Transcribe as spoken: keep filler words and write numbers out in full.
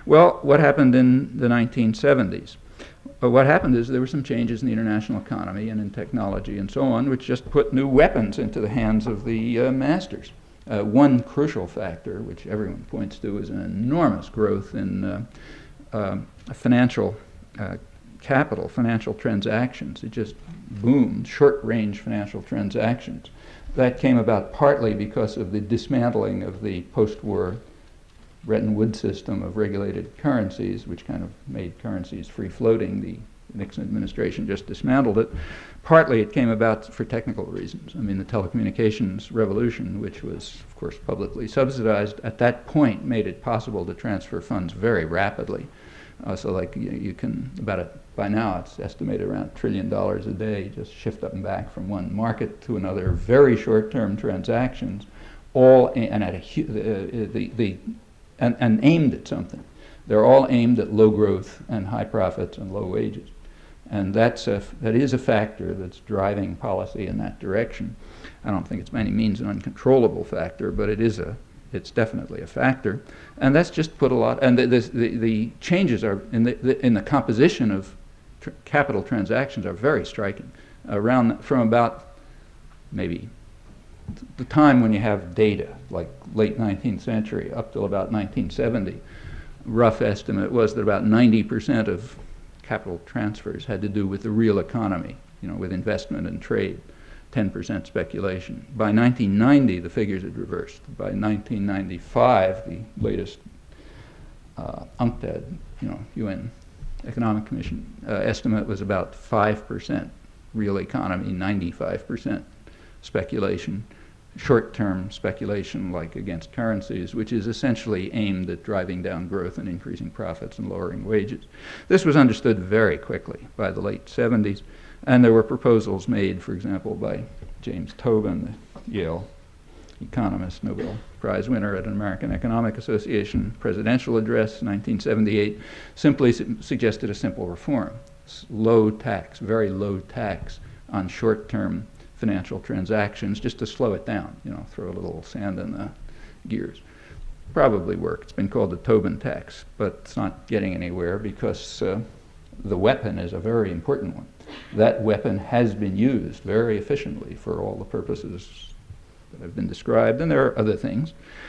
Well, what happened in the nineteen seventies? But what happened is there were some changes in the international economy and in technology and so on, which just put new weapons into the hands of the uh, masters. Uh, one crucial factor, which everyone points to, is an enormous growth in uh, uh, financial uh, capital, financial transactions. It just boomed, short-range financial transactions. That came about partly because of the dismantling of the post-war Bretton Woods system of regulated currencies, which kind of made currencies free-floating. The Nixon administration just dismantled it. Partly it came about for technical reasons. I mean, the telecommunications revolution, which was, of course, publicly subsidized, at that point made it possible to transfer funds very rapidly. Uh, so like you, you can, about a, by now it's estimated around a trillion dollars a day, just shift up and back from one market to another, very short-term transactions, all a, and at a hu- uh, the, the and, and aimed at something. They're all aimed at low growth and high profits and low wages. And that's a, that is a factor that's driving policy in that direction. I don't think it's by any means an uncontrollable factor, but it is a, it's definitely a factor. And that's just put a lot, and the, the, the, the changes are in the, the, in the composition of tr- capital transactions are very striking. Around, from about maybe the time when you have data, like late nineteenth century up till about nineteen seventy, rough estimate was that about ninety percent of capital transfers had to do with the real economy, you know, with investment and trade, ten percent speculation. By nineteen ninety, the figures had reversed. By nineteen ninety-five, the latest uh, UNCTAD, you know, U N Economic Commission uh, estimate was about five percent real economy, ninety-five percent speculation, short-term speculation like against currencies, which is essentially aimed at driving down growth and increasing profits and lowering wages. This was understood very quickly by the late seventies, and there were proposals made, for example, by James Tobin, the Yale economist, Nobel Prize winner at an American Economic Association presidential address, nineteen seventy-eight, simply su- suggested a simple reform. Low tax, very low tax on short-term financial transactions, just to slow it down, you know, throw a little sand in the gears. Probably work. It's been called the Tobin tax, but it's not getting anywhere because uh, the weapon is a very important one. That weapon has been used very efficiently for all the purposes that have been described, and there are other things.